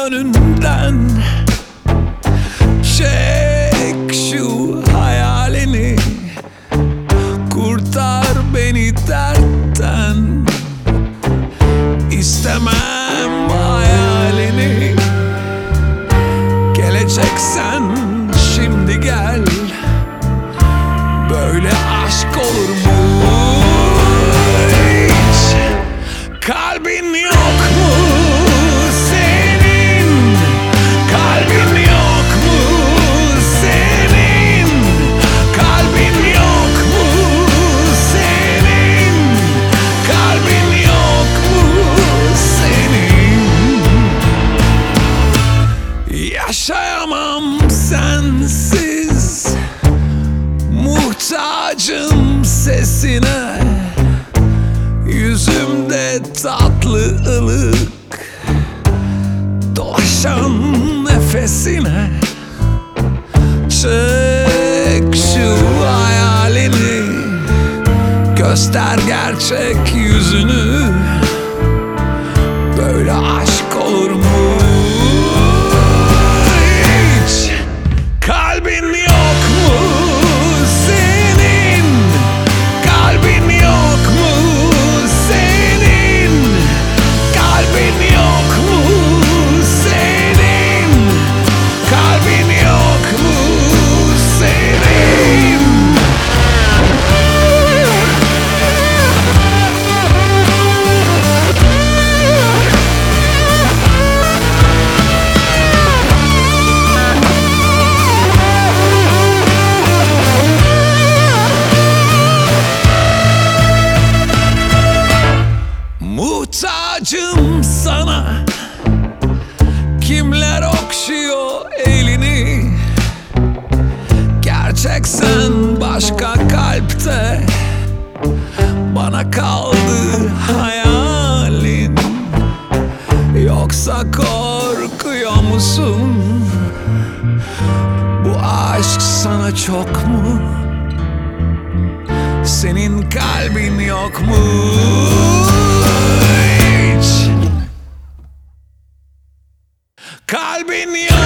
önünden. Çek şu hayalini, kurtar beni dertten. İstemem hayalini, geleceksen şimdi gel. Böyle aşk olur mu hiç? Kalbin yok mu senin? Kalbin yok mu senin? Kalbin yok mu senin? Kalbin yok mu senin? Yaşayamam sensiz, muhtacım sesine. Yüzümde tatlı ılık, dolaşan nefesine. Çek şu hayalini, göster gerçek yüzünü. Böyle aşk olur mu hiç? Kalbin yok mu senin? Kalbin yok mu senin? Kalbin yok mu senin? Kalbin yok mu senin? Muhtacım sana, kimler okşuyor elini. Gerçeksen başka kalpte, bana kaldı hayalin. Yoksa korkuyor musun? Bu aşk sana çok mu? Senin kalbin yok mu hiç? Kalbin yok.